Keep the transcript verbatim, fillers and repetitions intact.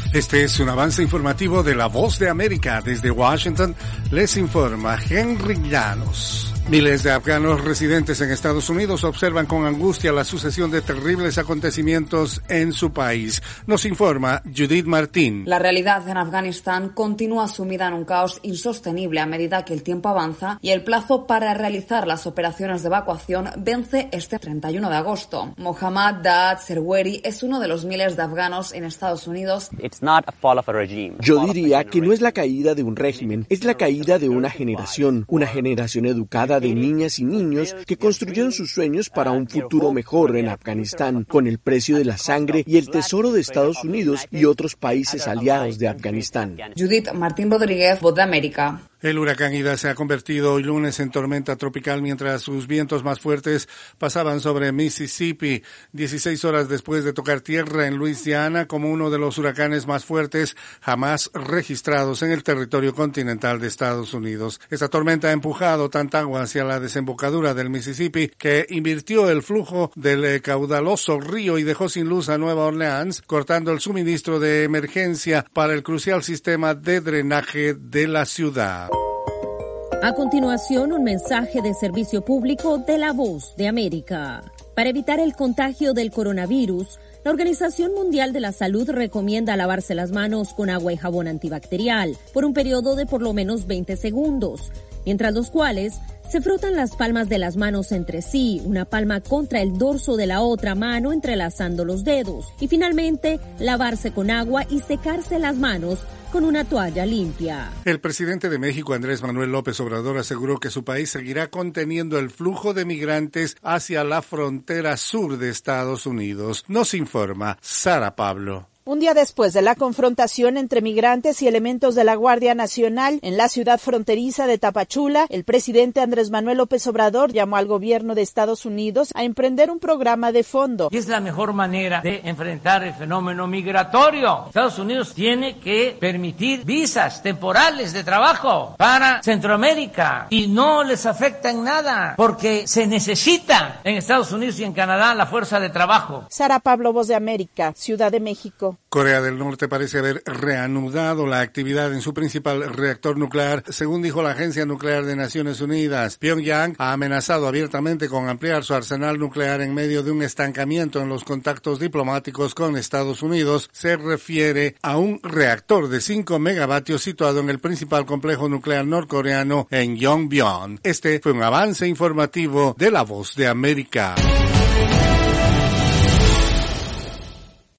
Este es un avance informativo de La Voz de América. Desde Washington les informa Henry Llanos. Miles de afganos residentes en Estados Unidos observan con angustia la sucesión de terribles acontecimientos en su país. Nos informa Judith Martín. La realidad en Afganistán continúa sumida en un caos insostenible a medida que el tiempo avanza y el plazo para realizar las operaciones de evacuación vence este treinta y uno de agosto. Mohammad Daad Serweri es uno de los miles de afganos en Estados Unidos. Yo diría que no es la caída de un régimen, es la caída de una generación, una generación educada de niñas y niños que construyeron sus sueños para un futuro mejor en Afganistán, con el precio de la sangre y el tesoro de Estados Unidos y otros países aliados de Afganistán. Judith Martín Rodríguez, Voz de América. El huracán Ida se ha convertido hoy lunes en tormenta tropical mientras sus vientos más fuertes pasaban sobre Mississippi, dieciséis horas después de tocar tierra en Luisiana como uno de los huracanes más fuertes jamás registrados en el territorio continental de Estados Unidos. Esta tormenta ha empujado tanta agua hacia la desembocadura del Mississippi que invirtió el flujo del caudaloso río y dejó sin luz a Nueva Orleans, cortando el suministro de emergencia para el crucial sistema de drenaje de la ciudad. A continuación, un mensaje de servicio público de La Voz de América. Para evitar el contagio del coronavirus, la Organización Mundial de la Salud recomienda lavarse las manos con agua y jabón antibacterial por un periodo de por lo menos veinte segundos, mientras los cuales se frotan las palmas de las manos entre sí, una palma contra el dorso de la otra mano entrelazando los dedos, y finalmente lavarse con agua y secarse las manos con una toalla limpia. El presidente de México, Andrés Manuel López Obrador, aseguró que su país seguirá conteniendo el flujo de migrantes hacia la frontera sur de Estados Unidos. Nos informa Sara Pablo. Un día después de la confrontación entre migrantes y elementos de la Guardia Nacional en la ciudad fronteriza de Tapachula, el presidente Andrés Manuel López Obrador llamó al gobierno de Estados Unidos a emprender un programa de fondo. Y es la mejor manera de enfrentar el fenómeno migratorio. Estados Unidos tiene que permitir visas temporales de trabajo para Centroamérica y no les afecta en nada porque se necesita en Estados Unidos y en Canadá la fuerza de trabajo. Sara Pablo, Voz de América, Ciudad de México. Corea del Norte parece haber reanudado la actividad en su principal reactor nuclear, según dijo la Agencia Nuclear de Naciones Unidas. Pyongyang ha amenazado abiertamente con ampliar su arsenal nuclear en medio de un estancamiento en los contactos diplomáticos con Estados Unidos. Se refiere a un reactor de cinco megavatios situado en el principal complejo nuclear norcoreano en Yongbyon. Este fue un avance informativo de La Voz de América.